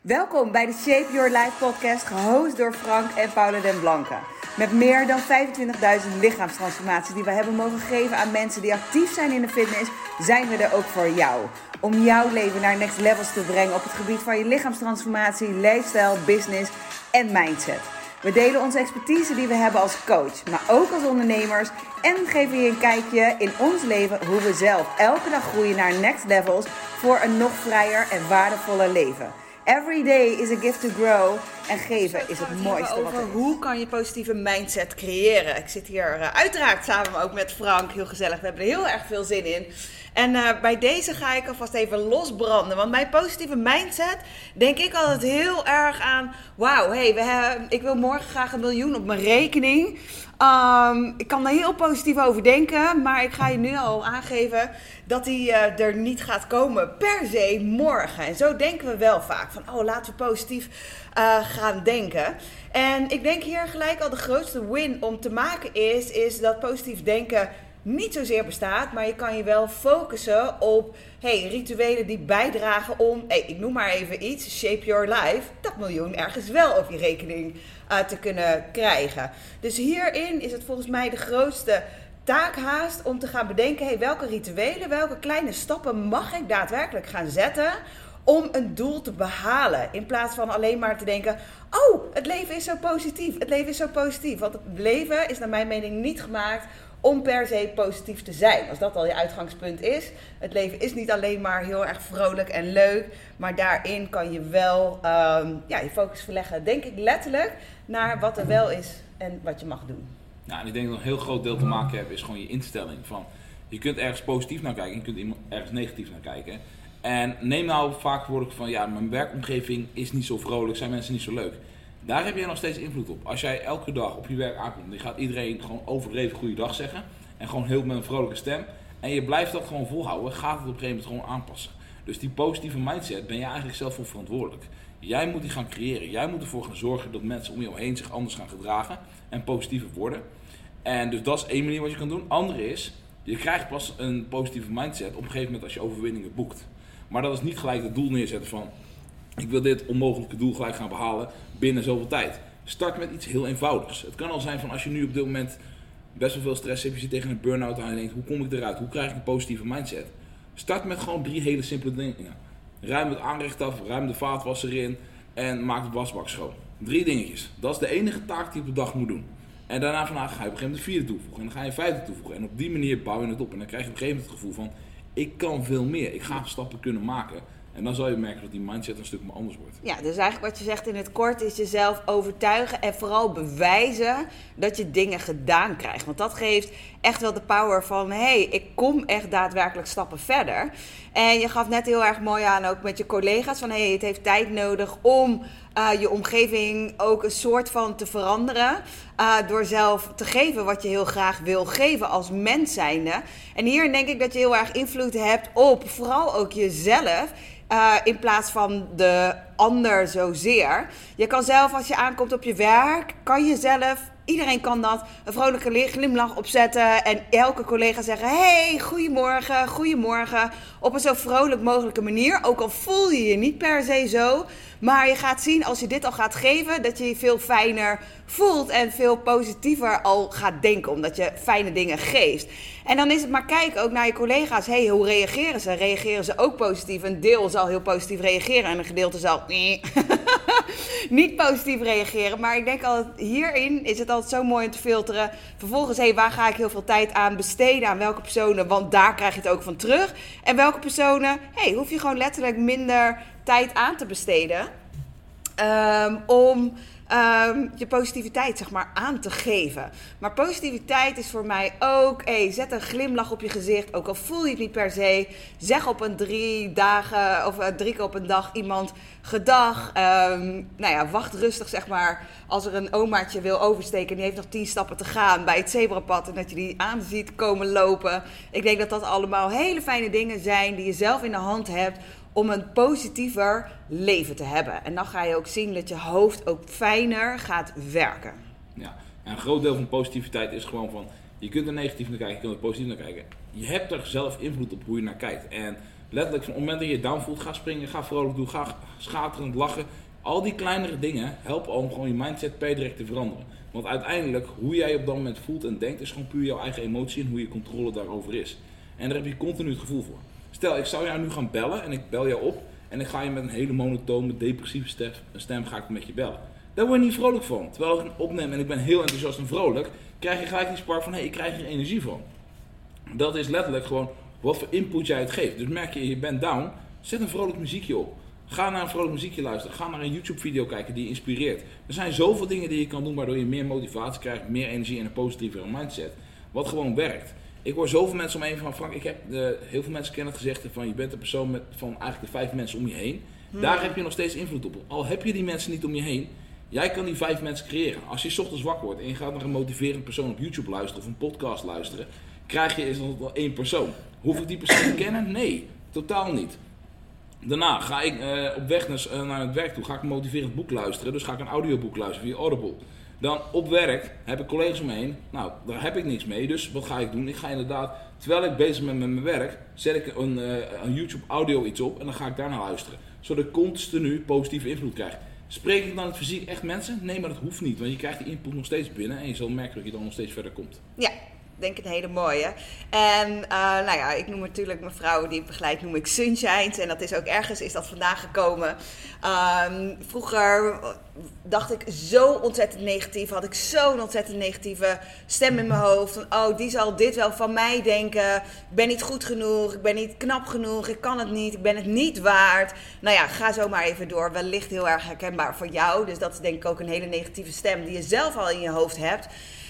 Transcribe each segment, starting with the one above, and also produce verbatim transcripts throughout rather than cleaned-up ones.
Welkom bij de Shape Your Life podcast, gehost door Frank en Paula den Blanke. Met meer dan vijfentwintigduizend lichaamstransformaties die we hebben mogen geven aan mensen die actief zijn in de fitness, zijn we er ook voor jou. Om jouw leven naar next levels te brengen op het gebied van je lichaamstransformatie, lifestyle, business en mindset. We delen onze expertise die we hebben als coach, maar ook als ondernemers. En geven je een kijkje in ons leven hoe we zelf elke dag groeien naar next levels voor een nog vrijer en waardevoller leven. Every day is a gift to grow en geven is het mooiste wat er is. Hoe kan je positieve mindset creëren? Ik zit hier uh, uiteraard samen ook met Frank, heel gezellig. We hebben er heel erg veel zin in. En uh, bij deze ga ik alvast even losbranden. Want bij positieve mindset denk ik altijd heel erg aan... Wauw, hey, we hebben, ik wil morgen graag een miljoen op mijn rekening. Um, ik kan daar heel positief over denken. Maar ik ga je nu al aangeven dat die uh, er niet gaat komen per se morgen. En zo denken we wel vaak. Van, oh, laten we positief uh, gaan denken. En ik denk hier gelijk al de grootste win om te maken is... is dat positief denken... niet zozeer bestaat, maar je kan je wel focussen op hey, rituelen die bijdragen om, hey, ik noem maar even iets, shape your life, dat miljoen ergens wel op je rekening uh, te kunnen krijgen. Dus hierin is het volgens mij de grootste taak haast om te gaan bedenken, hey, welke rituelen, welke kleine stappen mag ik daadwerkelijk gaan zetten om een doel te behalen. In plaats van alleen maar te denken, oh, het leven is zo positief, het leven is zo positief. Want het leven is naar mijn mening niet gemaakt om per se positief te zijn. Als dat al je uitgangspunt is. Het leven is niet alleen maar heel erg vrolijk en leuk. Maar daarin kan je wel um, ja, je focus verleggen, denk ik letterlijk, naar wat er wel is en wat je mag doen. Nou, en ik denk dat een heel groot deel te maken heeft is gewoon je instelling. Van, je kunt ergens positief naar kijken, je kunt ergens negatief naar kijken. En neem nou vaak woorden van, ja, mijn werkomgeving is niet zo vrolijk, zijn mensen niet zo leuk. Daar heb je nog steeds invloed op. Als jij elke dag op je werk aankomt, dan gaat iedereen gewoon overdreven goeiedag zeggen. En gewoon heel met een vrolijke stem. En je blijft dat gewoon volhouden, gaat het op een gegeven moment gewoon aanpassen. Dus die positieve mindset ben je eigenlijk zelf voor verantwoordelijk. Jij moet die gaan creëren. Jij moet ervoor gaan zorgen dat mensen om je heen zich anders gaan gedragen. En positiever worden. En dus dat is één manier wat je kan doen. Andere is, je krijgt pas een positieve mindset op een gegeven moment als je overwinningen boekt. Maar dat is niet gelijk het doel neerzetten van, ik wil dit onmogelijke doel gelijk gaan behalen binnen zoveel tijd. Start met iets heel eenvoudigs. Het kan al zijn van als je nu op dit moment best wel veel stress hebt, je zit tegen een burn-out aan en je denkt, hoe kom ik eruit? Hoe krijg ik een positieve mindset? Start met gewoon drie hele simpele dingen. Ruim het aanrecht af, ruim de vaatwasser in en maak de wasbak schoon. Drie dingetjes. Dat is de enige taak die je op de dag moet doen. En daarna vandaag ga je op een gegeven moment de vierde toevoegen en dan ga je een vijfde toevoegen. En op die manier bouw je het op en dan krijg je op een gegeven moment het gevoel van, ik kan veel meer, ik ga stappen kunnen maken. En dan zal je merken dat die mindset een stuk meer anders wordt. Ja, dus eigenlijk wat je zegt in het kort is jezelf overtuigen en vooral bewijzen dat je dingen gedaan krijgt. Want dat geeft echt wel de power van, hé, hey, ik kom echt daadwerkelijk stappen verder. En je gaf net heel erg mooi aan ook met je collega's van, hé, hey, het heeft tijd nodig om uh, je omgeving ook een soort van te veranderen. Uh, door zelf te geven wat je heel graag wil geven als mens zijnde. En hier denk ik dat je heel erg invloed hebt op vooral ook jezelf. Uh, in plaats van de ander zozeer. Je kan zelf, als je aankomt op je werk, kan je zelf, iedereen kan dat, een vrolijke glimlach opzetten en elke collega zeggen, hey, goedemorgen, goedemorgen, op een zo vrolijk mogelijke manier. Ook al voel je je niet per se zo, maar je gaat zien als je dit al gaat geven, dat je je veel fijner voelt en veel positiever al gaat denken, omdat je fijne dingen geeft. En dan is het maar kijken ook naar je collega's. Hey, hoe reageren ze? Reageren ze ook positief? Een deel zal heel positief reageren en een gedeelte zal nee, niet positief reageren. Maar ik denk altijd, hierin is het altijd zo mooi om te filteren. Vervolgens, hey, waar ga ik heel veel tijd aan besteden? Aan welke personen? Want daar krijg je het ook van terug. En welke personen, hey, hoef je gewoon letterlijk minder tijd aan te besteden. Um, om Um, je positiviteit, zeg maar, aan te geven. Maar positiviteit is voor mij ook, hey, zet een glimlach op je gezicht, ook al voel je het niet per se. Zeg op een drie dagen of uh, drie keer op een dag iemand gedag. Um, nou ja, wacht rustig, zeg maar, als er een omaatje wil oversteken en die heeft nog tien stappen te gaan bij het zebrapad en dat je die aan ziet komen lopen. Ik denk dat dat allemaal hele fijne dingen zijn die je zelf in de hand hebt om een positiever leven te hebben. En dan ga je ook zien dat je hoofd ook fijner gaat werken. Ja, en een groot deel van positiviteit is gewoon van, je kunt er negatief naar kijken, je kunt er positief naar kijken. Je hebt er zelf invloed op hoe je naar kijkt. En Letterlijk, van het moment dat je je down voelt, ga springen, ga vrolijk doen, ga schaterend lachen. Al die kleinere dingen helpen om gewoon je mindset per direct te veranderen. Want uiteindelijk, hoe jij op dat moment voelt en denkt, is gewoon puur jouw eigen emotie en hoe je controle daarover is. En daar heb je continu het gevoel voor. Stel, ik zou jou nu gaan bellen en ik bel jou op en ik ga je met een hele monotone, depressieve stem, stem ga ik met je bellen. Daar word je niet vrolijk van. Terwijl ik het opneem en ik ben heel enthousiast en vrolijk, krijg je gelijk die spark van, hé, hey, ik krijg hier energie van. Dat is letterlijk gewoon wat voor input jij het geeft. Dus merk je, je bent down, zet een vrolijk muziekje op. Ga naar een vrolijk muziekje luisteren. Ga naar een YouTube video kijken die je inspireert. Er zijn zoveel dingen die je kan doen waardoor je meer motivatie krijgt, meer energie en een positievere mindset. Wat gewoon werkt. Ik hoor zoveel mensen om me heen van, Frank, ik heb, uh, heel veel mensen kennen het gezegd van je bent een persoon met van eigenlijk de vijf mensen om je heen. Hmm. Daar heb je nog steeds invloed op. Al heb je die mensen niet om je heen, jij kan die vijf mensen creëren. Als je 's ochtends wakker wordt en je gaat naar een motiverend persoon op YouTube luisteren of een podcast luisteren, krijg je eens nog wel één persoon. Hoef ik die persoon te kennen? Nee, totaal niet. Daarna ga ik uh, op weg naar, uh, naar het werk toe, ga ik een motiverend boek luisteren, dus ga ik een audioboek luisteren via Audible. Dan op werk heb ik collega's om me heen, nou daar heb ik niks mee, dus wat ga ik doen? Ik ga inderdaad, terwijl ik bezig ben met mijn werk, zet ik een, uh, een YouTube audio iets op en dan ga ik daarna luisteren. Zodat ik continu positieve invloed krijg. Spreek ik dan het fysiek echt mensen? Nee, maar dat hoeft niet, want je krijgt die input nog steeds binnen en je zal merken dat je dan nog steeds verder komt. Ja. Denk een hele mooie. En uh, nou ja, ik noem natuurlijk mijn vrouw die ik begeleid, noem ik Sunshines. En dat is ook ergens, is dat vandaan gekomen. Um, vroeger dacht ik zo ontzettend negatief. Had ik zo'n ontzettend negatieve stem in mijn hoofd. Van, oh, die zal dit wel van mij denken. Ik ben niet goed genoeg. Ik ben niet knap genoeg. Ik kan het niet. Ik ben het niet waard. Nou ja, ga zo maar even door. Wellicht heel erg herkenbaar voor jou. Dus dat is denk ik ook een hele negatieve stem die je zelf al in je hoofd hebt.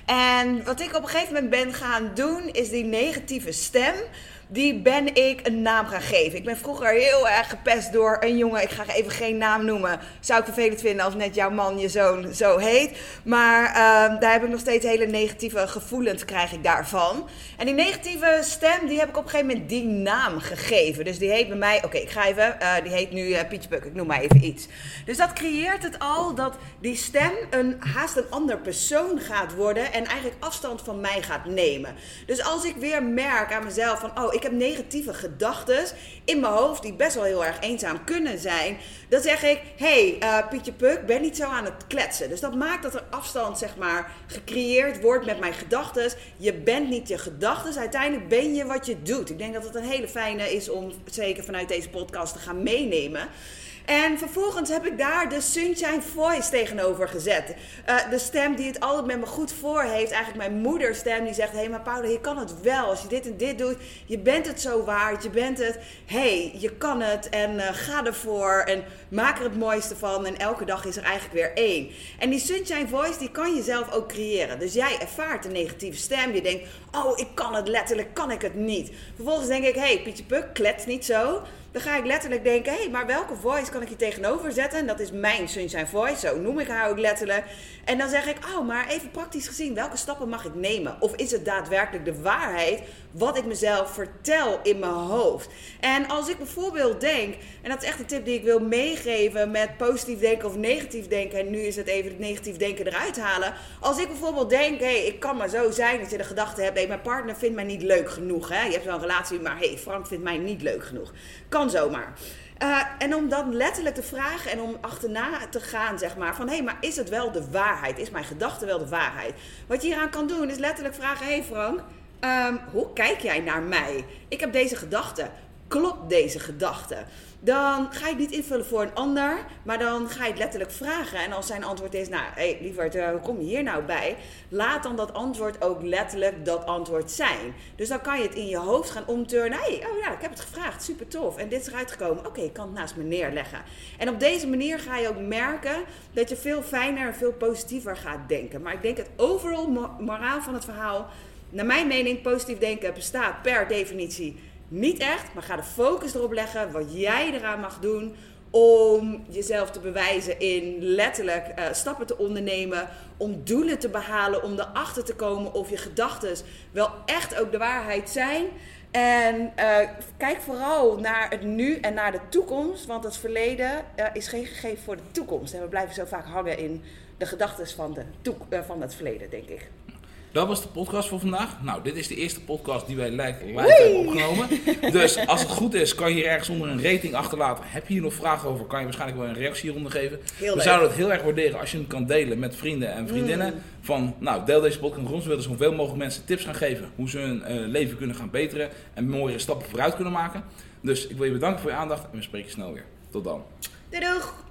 En wat ik op een gegeven moment ben gaan doen, is die negatieve stem, die ben ik een naam gaan geven. Ik ben vroeger heel erg gepest door een jongen, ik ga even geen naam noemen. Zou ik vervelend vinden als net jouw man, je zoon, zo heet. Maar uh, daar heb ik nog steeds hele negatieve gevoelens, krijg ik daarvan. En die negatieve stem, die heb ik op een gegeven moment die naam gegeven. Dus die heet bij mij, oké, okay, ik ga even, uh, die heet nu uh, Pietje Puk, ik noem maar even iets. Dus dat creëert het al, dat die stem een haast een ander persoon gaat worden en eigenlijk afstand van mij gaat nemen. Dus als ik weer merk aan mezelf van, oh, ik heb negatieve gedachten in mijn hoofd die best wel heel erg eenzaam kunnen zijn, dan zeg ik, hé, hey, uh, Pietje Puk, ben niet zo aan het kletsen. Dus dat maakt dat er afstand, zeg maar, gecreëerd wordt met mijn gedachten. Je bent niet je gedachten, uiteindelijk ben je wat je doet. Ik denk dat het een hele fijne is om zeker vanuit deze podcast te gaan meenemen. En vervolgens heb ik daar de Sunshine Voice tegenover gezet. Uh, de stem die het altijd met me goed voor heeft. Eigenlijk mijn moederstem die zegt, hé, hey, maar Paula, je kan het wel. Als je dit en dit doet, je bent het zo waard. Je bent het, hé, hey, je kan het. En uh, ga ervoor en maak er het mooiste van. En elke dag is er eigenlijk weer één. En die Sunshine Voice, die kan je zelf ook creëren. Dus jij ervaart een negatieve stem. Je denkt, oh, ik kan het letterlijk, kan ik het niet. Vervolgens denk ik, hé, hey, Pietje Puk, klets niet zo. Dan ga ik letterlijk denken, hé, hey, maar welke voice kan ik hier tegenover zetten? En dat is mijn Sunshine Voice, zo noem ik haar ook letterlijk. En dan zeg ik, oh, maar even praktisch gezien, welke stappen mag ik nemen? Of is het daadwerkelijk de waarheid wat ik mezelf vertel in mijn hoofd? En als ik bijvoorbeeld denk, en dat is echt een tip die ik wil meegeven met positief denken of negatief denken. En nu is het even het negatief denken eruit halen. Als ik bijvoorbeeld denk, hé, hey, ik kan maar zo zijn dat je de gedachte hebt, hé, hey, mijn partner vindt mij niet leuk genoeg. Hè? Je hebt wel een relatie, maar hé, hey, Frank vindt mij niet leuk genoeg. Kan zomaar. Uh, en om dan letterlijk te vragen en om achterna te gaan, zeg maar, van hé, hey, maar is het wel de waarheid? Is mijn gedachte wel de waarheid? Wat je hieraan kan doen is letterlijk vragen, hé hey Frank, um, hoe kijk jij naar mij? Ik heb deze gedachte. Klopt deze gedachte? Dan ga je het niet invullen voor een ander, maar dan ga je het letterlijk vragen. En als zijn antwoord is, nou, hé, hey, lieverd, uh, hoe kom je hier nou bij? Laat dan dat antwoord ook letterlijk dat antwoord zijn. Dus dan kan je het in je hoofd gaan omturnen. Hé, hey, oh ja, ik heb het gevraagd, super tof. En dit is eruit gekomen. Oké, okay, ik kan het naast me neerleggen. En op deze manier ga je ook merken dat je veel fijner en veel positiever gaat denken. Maar ik denk het overal moraal van het verhaal, naar mijn mening, positief denken bestaat per definitie niet echt, maar ga de focus erop leggen wat jij eraan mag doen om jezelf te bewijzen in letterlijk uh, stappen te ondernemen, om doelen te behalen, om erachter te komen of je gedachten wel echt ook de waarheid zijn. En uh, kijk vooral naar het nu en naar de toekomst, want het verleden uh, is geen gegeven voor de toekomst. En we blijven zo vaak hangen in de gedachten van, de toek- uh, van het verleden, denk ik. Dat was de podcast voor vandaag. Nou, dit is de eerste podcast die wij live hebben opgenomen. Dus als het goed is, kan je hier ergens onder een rating achterlaten. Heb je hier nog vragen over, kan je waarschijnlijk wel een reactie hieronder geven. Heel We leuk. zouden het heel erg waarderen als je hem kan delen met vrienden en vriendinnen. Mm. Van, nou, deel deze podcast met ons. We willen zoveel mogelijk mensen tips gaan geven hoe ze hun uh, leven kunnen gaan beteren. En mooiere stappen vooruit kunnen maken. Dus ik wil je bedanken voor je aandacht en we spreken je snel weer. Tot dan. Doei doeg!